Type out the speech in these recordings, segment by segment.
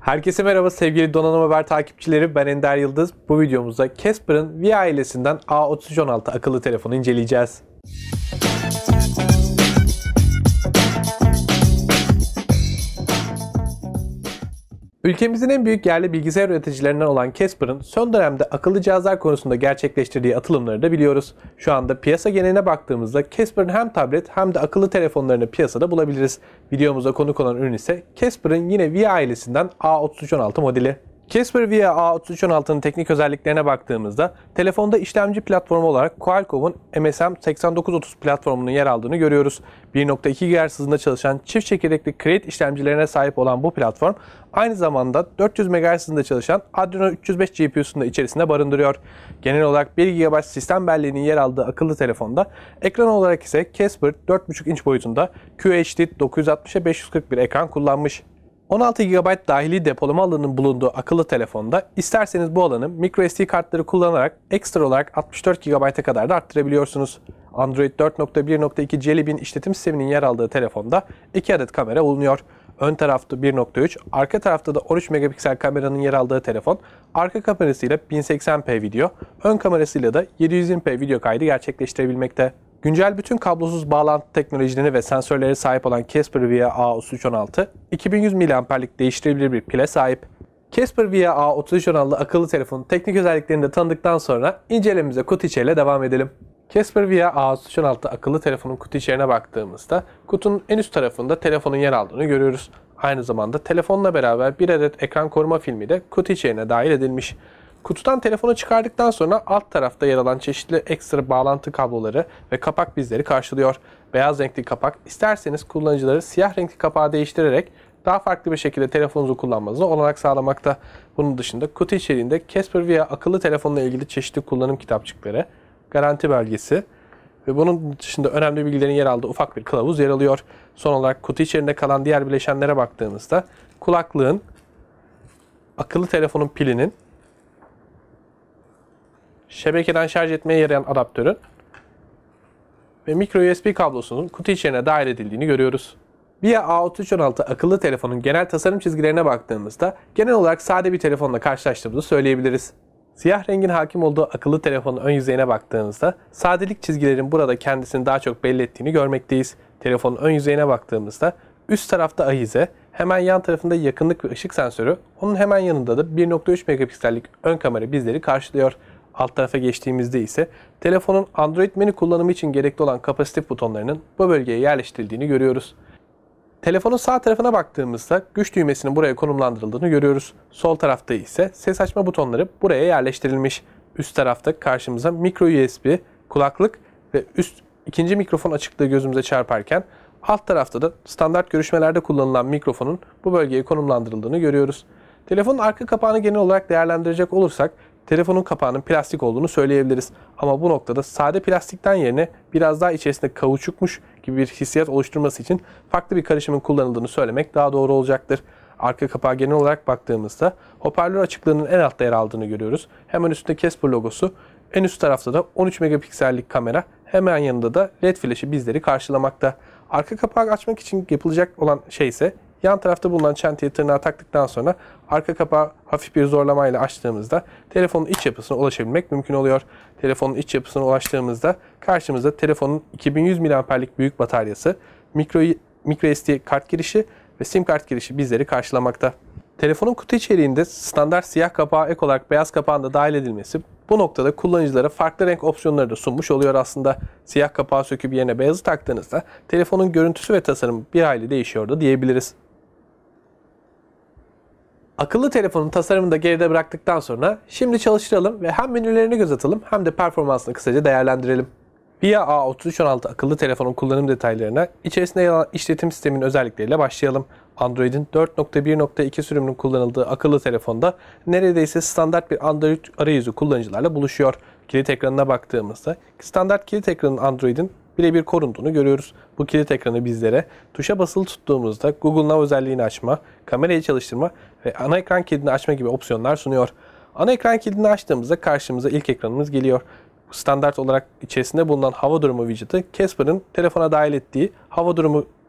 Herkese merhaba sevgili Donanım Haber takipçileri, ben Ender Yıldız. Bu videomuzda Casper'ın V ailesinden A3316 akıllı telefonu inceleyeceğiz. Ülkemizin en büyük yerli bilgisayar üreticilerinden olan Casper'ın son dönemde akıllı cihazlar konusunda gerçekleştirdiği atılımları da biliyoruz. Şu anda piyasa geneline baktığımızda Casper'ın hem tablet hem de akıllı telefonlarını piyasada bulabiliriz. Videomuza konuk olan ürün ise Casper'ın yine V ailesinden A3316 modeli. Casper V A3316'nın teknik özelliklerine baktığımızda telefonda işlemci platformu olarak Qualcomm'un MSM8930 platformunun yer aldığını görüyoruz. 1.2 GHz hızında çalışan çift çekirdekli Create işlemcilerine sahip olan bu platform aynı zamanda 400 MHz hızında çalışan Adreno 305 GPU'sunu da içerisinde barındırıyor. Genel olarak 1 GB sistem belleğinin yer aldığı akıllı telefonda ekran olarak ise Casper 4.5 inç boyutunda QHD 960x540 bir ekran kullanmış. 16 GB dahili depolama alanının bulunduğu akıllı telefonda isterseniz bu alanı microSD kartları kullanarak ekstra olarak 64 GB'a kadar da arttırabiliyorsunuz. Android 4.1.2 Jelly Bean işletim sisteminin yer aldığı telefonda 2 adet kamera bulunuyor. Ön tarafta 1.3, arka tarafta da 13 megapiksel kameranın yer aldığı telefon, arka kamerasıyla 1080p video, ön kamerasıyla da 720p video kaydı gerçekleştirebilmekte. Güncel bütün kablosuz bağlantı teknolojilerine ve sensörlere sahip olan Casper V A3316, 2100 mAh'lik değiştirilebilir bir pile sahip. Casper V A3316 akıllı telefonun teknik özelliklerini de tanıdıktan sonra incelememize kutu içeriğiyle devam edelim. Casper V A3316 akıllı telefonun kutu içeriğine baktığımızda kutunun en üst tarafında telefonun yer aldığını görüyoruz. Aynı zamanda telefonla beraber bir adet ekran koruma filmi de kutu içeriğine dahil edilmiş. Kutudan telefonu çıkardıktan sonra alt tarafta yer alan çeşitli ekstra bağlantı kabloları ve kapak bizleri karşılıyor. Beyaz renkli kapak, isterseniz kullanıcıları siyah renkli kapağı değiştirerek daha farklı bir şekilde telefonunuzu kullanmanıza olanak sağlamakta. Bunun dışında kutu içeriğinde Casper V akıllı telefonla ilgili çeşitli kullanım kitapçıkları, garanti belgesi ve bunun dışında önemli bilgilerin yer aldığı ufak bir kılavuz yer alıyor. Son olarak kutu içerisinde kalan diğer bileşenlere baktığımızda kulaklığın, akıllı telefonun pilinin, şebekeden şarj etmeye yarayan adaptörün ve micro USB kablosunun kutu içeriğine dahil edildiğini görüyoruz. V A3316 akıllı telefonun genel tasarım çizgilerine baktığımızda genel olarak sade bir telefonla karşılaştığımızı söyleyebiliriz. Siyah rengin hakim olduğu akıllı telefonun ön yüzeyine baktığımızda sadelik çizgilerin burada kendisini daha çok belli ettiğini görmekteyiz. Telefonun ön yüzeyine baktığımızda üst tarafta ahize, hemen yan tarafında yakınlık ve ışık sensörü, onun hemen yanında da 1.3 megapiksellik ön kamera bizleri karşılıyor. Alt tarafa geçtiğimizde ise telefonun Android menü kullanımı için gerekli olan kapasitif butonlarının bu bölgeye yerleştirildiğini görüyoruz. Telefonun sağ tarafına baktığımızda güç düğmesinin buraya konumlandırıldığını görüyoruz. Sol tarafta ise ses açma butonları buraya yerleştirilmiş. Üst tarafta karşımıza micro USB, kulaklık ve üst ikinci mikrofon açıklığı gözümüze çarparken alt tarafta da standart görüşmelerde kullanılan mikrofonun bu bölgeye konumlandırıldığını görüyoruz. Telefonun arka kapağını genel olarak değerlendirecek olursak telefonun kapağının plastik olduğunu söyleyebiliriz. Ama bu noktada sade plastikten yerine biraz daha içerisinde kauçukmuş gibi bir hissiyat oluşturması için farklı bir karışımın kullanıldığını söylemek daha doğru olacaktır. Arka kapağa genel olarak baktığımızda hoparlör açıklığının en altta yer aldığını görüyoruz. Hemen üstünde Casper logosu, en üst tarafta da 13 megapiksellik kamera, hemen yanında da LED flaşı bizleri karşılamakta. Arka kapağı açmak için yapılacak olan şey ise yan tarafta bulunan çenteye tırnağı taktıktan sonra arka kapağı hafif bir zorlamayla açtığımızda telefonun iç yapısına ulaşabilmek mümkün oluyor. Telefonun iç yapısına ulaştığımızda karşımızda telefonun 2100 mAh'lik büyük bataryası, microSD kart girişi ve SIM kart girişi bizleri karşılamakta. Telefonun kutu içeriğinde standart siyah kapağı ek olarak beyaz kapağın da dahil edilmesi bu noktada kullanıcılara farklı renk opsiyonları da sunmuş oluyor aslında. Siyah kapağı söküp yerine beyazı taktığınızda telefonun görüntüsü ve tasarımı bir hayli değişiyor da diyebiliriz. Akıllı telefonun tasarımını da geride bıraktıktan sonra şimdi çalıştıralım ve hem menülerini göz atalım hem de performansını kısaca değerlendirelim. V A3316 akıllı telefonun kullanım detaylarına içerisinde yer alan işletim sisteminin özellikleriyle başlayalım. Android'in 4.1.2 sürümünün kullanıldığı akıllı telefonda neredeyse standart bir Android arayüzü kullanıcılarla buluşuyor. Kilit ekranına baktığımızda standart kilit ekranın Android'in birebir korunduğunu görüyoruz. Bu kilit ekranı bizlere tuşa basılı tuttuğumuzda Google Now özelliğini açma, kamerayı çalıştırma ve ana ekran kilidini açma gibi opsiyonlar sunuyor. Ana ekran kilidini açtığımızda karşımıza ilk ekranımız geliyor. Standart olarak içerisinde bulunan hava durumu widget'ı Casper'ın telefona dahil ettiği hava durumu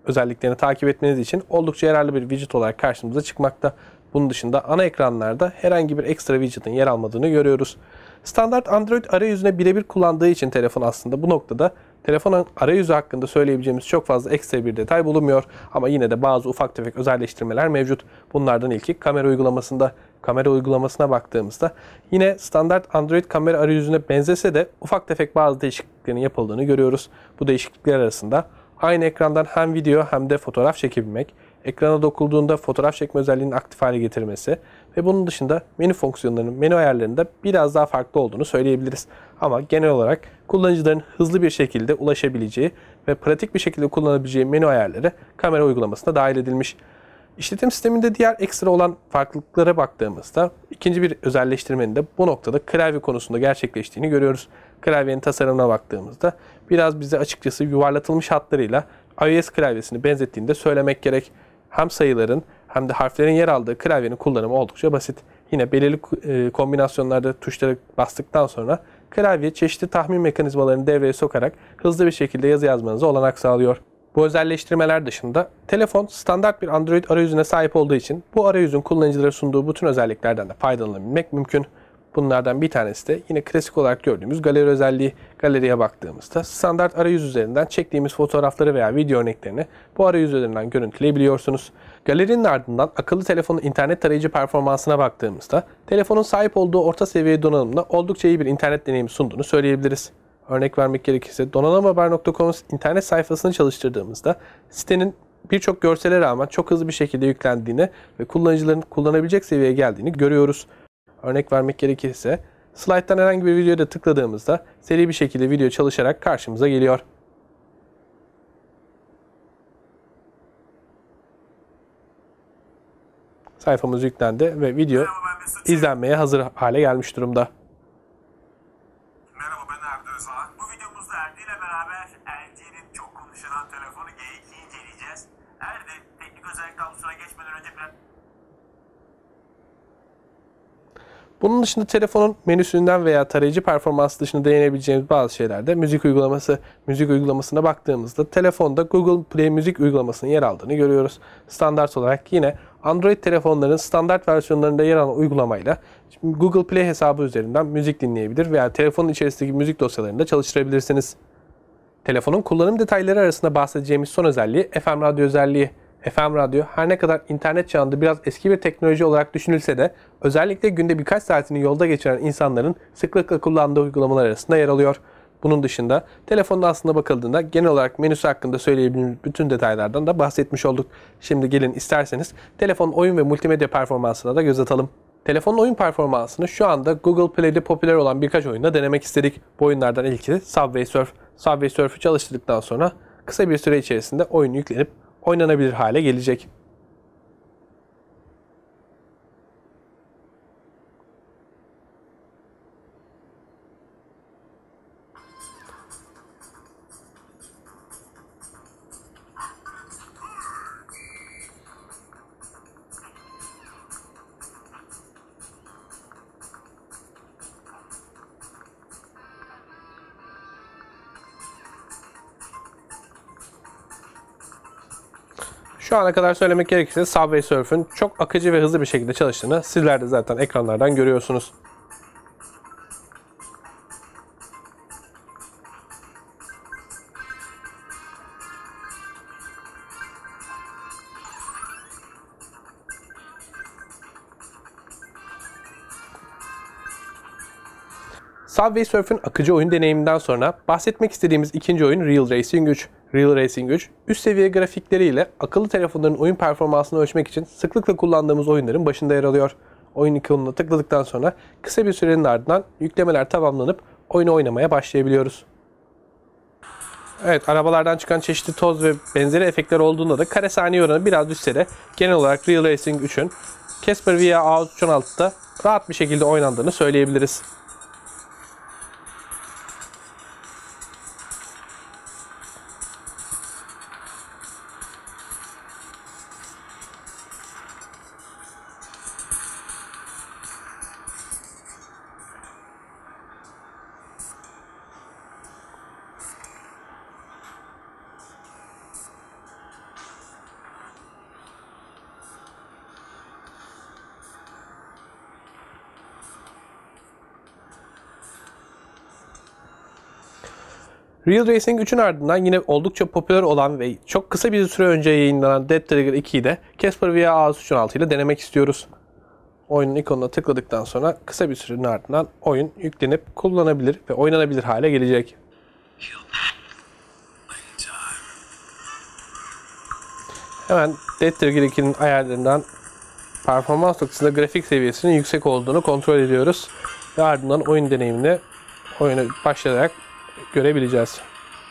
özelliklerini takip etmeniz için oldukça yararlı bir widget olarak karşımıza çıkmakta. Bunun dışında ana ekranlarda herhangi bir ekstra widget'ın yer almadığını görüyoruz. Standart Android arayüzüne birebir kullandığı için telefon aslında bu noktada telefonun arayüzü hakkında söyleyebileceğimiz çok fazla ekstra bir detay bulunmuyor. Ama yine de bazı ufak tefek özelleştirmeler mevcut. Bunlardan ilki kamera uygulamasında. Kamera uygulamasına baktığımızda yine standart Android kamera arayüzüne benzese de ufak tefek bazı değişikliklerin yapıldığını görüyoruz. Bu değişiklikler arasında aynı ekrandan hem video hem de fotoğraf çekebilmek, ekrana dokunduğunda fotoğraf çekme özelliğinin aktif hale getirmesi ve bunun dışında menü fonksiyonlarının, menü ayarlarında biraz daha farklı olduğunu söyleyebiliriz. Ama genel olarak kullanıcıların hızlı bir şekilde ulaşabileceği ve pratik bir şekilde kullanabileceği menü ayarları kamera uygulamasına dahil edilmiş. İşletim sisteminde diğer ekstra olan farklılıklara baktığımızda ikinci bir özelleştirmenin de bu noktada klavye konusunda gerçekleştiğini görüyoruz. Klavyenin tasarımına baktığımızda biraz bize açıkçası yuvarlatılmış hatlarıyla iOS klavyesini benzettiğini de söylemek gerek. Hem sayıların hem de harflerin yer aldığı klavyenin kullanımı oldukça basit. Yine belirli kombinasyonlarda tuşlara bastıktan sonra klavye çeşitli tahmin mekanizmalarını devreye sokarak hızlı bir şekilde yazı yazmanıza olanak sağlıyor. Bu özelleştirmeler dışında telefon standart bir Android arayüzüne sahip olduğu için bu arayüzün kullanıcılara sunduğu bütün özelliklerden de faydalanabilmek mümkün. Bunlardan bir tanesi de yine klasik olarak gördüğümüz galeri özelliği. Galeriye baktığımızda standart arayüz üzerinden çektiğimiz fotoğrafları veya video örneklerini bu arayüz üzerinden görüntüleyebiliyorsunuz. Galerinin ardından akıllı telefonun internet tarayıcı performansına baktığımızda telefonun sahip olduğu orta seviye donanımla oldukça iyi bir internet deneyimi sunduğunu söyleyebiliriz. Örnek vermek gerekirse donanımhaber.com internet sayfasını çalıştırdığımızda sitenin birçok görsele rağmen çok hızlı bir şekilde yüklendiğini ve kullanıcıların kullanabilecek seviyeye geldiğini görüyoruz. Örnek vermek gerekirse slayttan herhangi bir videoya da tıkladığımızda seri bir şekilde video çalışarak karşımıza geliyor. Sayfamız yüklendi ve video izlenmeye hazır hale gelmiş durumda. Merhaba, ben Erdi Özağ. Bu videomuzda Erdi ile beraber LG'nin çok konuşulan telefonu G2'yi inceleyeceğiz. Erdi, teknik özellik tablosuna geçmeden önce biraz... Bunun dışında telefonun menüsünden veya tarayıcı performansı dışında değinebileceğimiz bazı şeyler de müzik uygulaması. Müzik uygulamasına baktığımızda telefonda Google Play müzik uygulamasının yer aldığını görüyoruz. Standart olarak yine Android telefonların standart versiyonlarında yer alan uygulamayla Google Play hesabı üzerinden müzik dinleyebilir veya telefonun içerisindeki müzik dosyalarını da çalıştırabilirsiniz. Telefonun kullanım detayları arasında bahsedeceğimiz son özelliği FM radyo özelliği. FM radyo her ne kadar internet çağında biraz eski bir teknoloji olarak düşünülse de özellikle günde birkaç saatini yolda geçiren insanların sıklıkla kullandığı uygulamalar arasında yer alıyor. Bunun dışında telefonun aslında bakıldığında genel olarak menüsü hakkında söyleyebildiğimiz bütün detaylardan da bahsetmiş olduk. Şimdi gelin isterseniz telefonun oyun ve multimedya performansına da göz atalım. Telefonun oyun performansını şu anda Google Play'de popüler olan birkaç oyunda denemek istedik. Bu oyunlardan ilki Subway Surf. Subway Surf'ü çalıştırdıktan sonra kısa bir süre içerisinde oyun yüklenip oynanabilir hale gelecek. Şu ana kadar söylemek gerekirse Subway Surf'ün çok akıcı ve hızlı bir şekilde çalıştığını sizler de zaten ekranlardan görüyorsunuz. Subway Surf'ün akıcı oyun deneyiminden sonra bahsetmek istediğimiz ikinci oyun Real Racing 3. Real Racing 3, üst seviye grafikleriyle akıllı telefonların oyun performansını ölçmek için sıklıkla kullandığımız oyunların başında yer alıyor. Oyun ikonuna tıkladıktan sonra kısa bir sürenin ardından yüklemeler tamamlanıp oyunu oynamaya başlayabiliyoruz. Evet, arabalardan çıkan çeşitli toz ve benzeri efektler olduğunda da kare saniye oranı biraz düşse de genel olarak Real Racing 3'ün Casper VR A316'da rahat bir şekilde oynandığını söyleyebiliriz. Real Racing 3'ün ardından yine oldukça popüler olan ve çok kısa bir süre önce yayınlanan Dead Trigger 2'yi de Casper VR A316 ile denemek istiyoruz. Oyunun ikonuna tıkladıktan sonra kısa bir sürenin ardından oyun yüklenip kullanılabilir ve oynanabilir hale gelecek. Hemen Dead Trigger 2'nin ayarlarından performans noktasında grafik seviyesinin yüksek olduğunu kontrol ediyoruz. Ve ardından oyun deneyimini oyuna başlayarak görebileceğiz.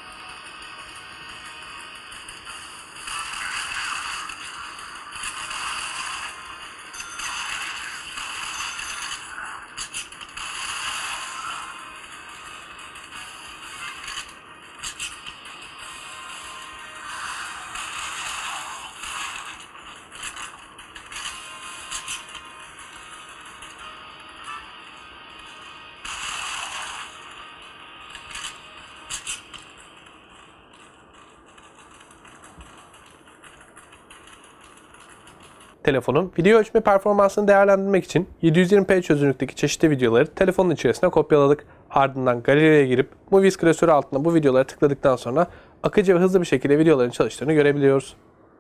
Telefonun video ölçme performansını değerlendirmek için 720p çözünürlükteki çeşitli videoları telefonun içerisine kopyaladık. Ardından galeriye girip Movies klasörü altında bu videolara tıkladıktan sonra akıcı ve hızlı bir şekilde videoların çalıştığını görebiliyoruz.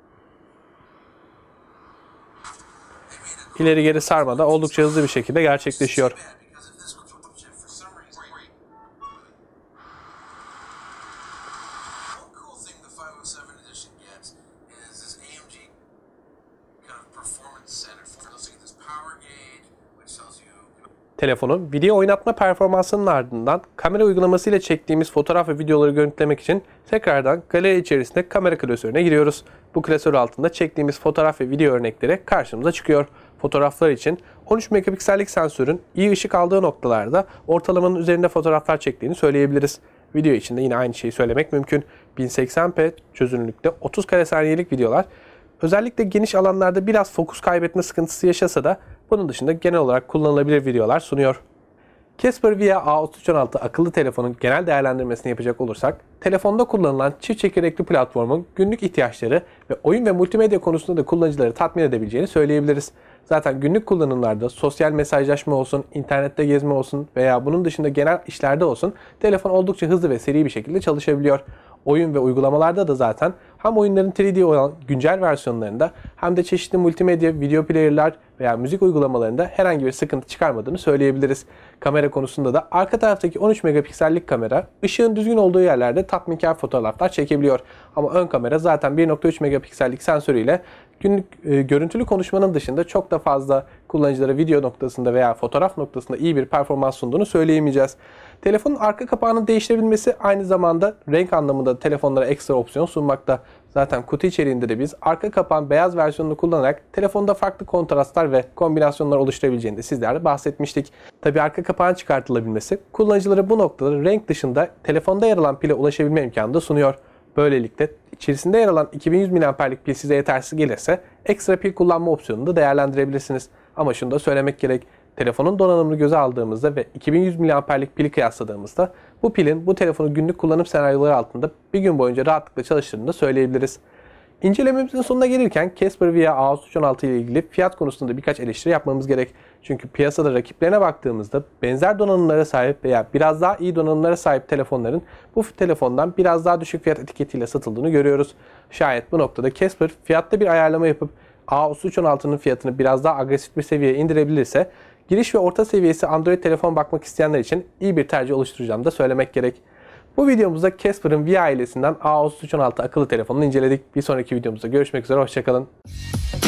İleri geri sarma da oldukça hızlı bir şekilde gerçekleşiyor. Telefonun video oynatma performansının ardından kamera uygulaması ile çektiğimiz fotoğraf ve videoları görüntülemek için tekrardan galeri içerisinde kamera klasörüne giriyoruz. Bu klasör altında çektiğimiz fotoğraf ve video örnekleri karşımıza çıkıyor. Fotoğraflar için 13 megapiksellik sensörün iyi ışık aldığı noktalarda ortalamanın üzerinde fotoğraflar çektiğini söyleyebiliriz. Video için de yine aynı şeyi söylemek mümkün. 1080p çözünürlükte 30 kare saniyelik videolar özellikle geniş alanlarda biraz fokus kaybetme sıkıntısı yaşasa da bunun dışında genel olarak kullanılabilir videolar sunuyor. Casper VR A316 akıllı telefonun genel değerlendirmesini yapacak olursak, telefonda kullanılan çift çekirdekli platformun günlük ihtiyaçları ve oyun ve multimedya konusunda da kullanıcıları tatmin edebileceğini söyleyebiliriz. Zaten günlük kullanımlarda sosyal mesajlaşma olsun, internette gezme olsun veya bunun dışında genel işlerde olsun telefon oldukça hızlı ve seri bir şekilde çalışabiliyor. Oyun ve uygulamalarda da zaten hem oyunların 3D olan güncel versiyonlarında hem de çeşitli multimedya, video player'lar veya müzik uygulamalarında herhangi bir sıkıntı çıkarmadığını söyleyebiliriz. Kamera konusunda da arka taraftaki 13 megapiksellik kamera ışığın düzgün olduğu yerlerde tatminkar fotoğraflar çekebiliyor. Ama ön kamera zaten 1.3 megapiksellik sensörüyle günlük görüntülü konuşmanın dışında çok da fazla kullanıcılara video noktasında veya fotoğraf noktasında iyi bir performans sunduğunu söyleyemeyeceğiz. Telefonun arka kapağının değiştirebilmesi aynı zamanda renk anlamında telefonlara ekstra opsiyon sunmakta. Zaten kutu içeriğinde de biz arka kapağın beyaz versiyonunu kullanarak telefonda farklı kontrastlar ve kombinasyonlar oluşturabileceğini de sizlerle bahsetmiştik. Tabi arka kapağın çıkartılabilmesi kullanıcılara bu noktada renk dışında telefonda yer alan pile ulaşabilme imkanı da sunuyor. Böylelikle içerisinde yer alan 2100 mAh'lik pil size yetersiz gelirse ekstra pil kullanma opsiyonunu da değerlendirebilirsiniz. Ama şunu da söylemek gerek. Telefonun donanımını göze aldığımızda ve 2100 mAh'lik pili kıyasladığımızda bu pilin bu telefonu günlük kullanım senaryoları altında bir gün boyunca rahatlıkla çalıştığını da söyleyebiliriz. İncelememizin sonuna gelirken Casper VR A316 ile ilgili fiyat konusunda birkaç eleştiri yapmamız gerek. Çünkü piyasada rakiplerine baktığımızda benzer donanımlara sahip veya biraz daha iyi donanımlara sahip telefonların bu telefondan biraz daha düşük fiyat etiketiyle satıldığını görüyoruz. Şayet bu noktada Casper fiyatta bir ayarlama yapıp A316'nın fiyatını biraz daha agresif bir seviyeye indirebilirse giriş ve orta seviyesi Android telefon bakmak isteyenler için iyi bir tercih oluşturacağını da söylemek gerek. Bu videomuzda Casper'ın VR ailesinden A316 akıllı telefonunu inceledik. Bir sonraki videomuzda görüşmek üzere, hoşçakalın.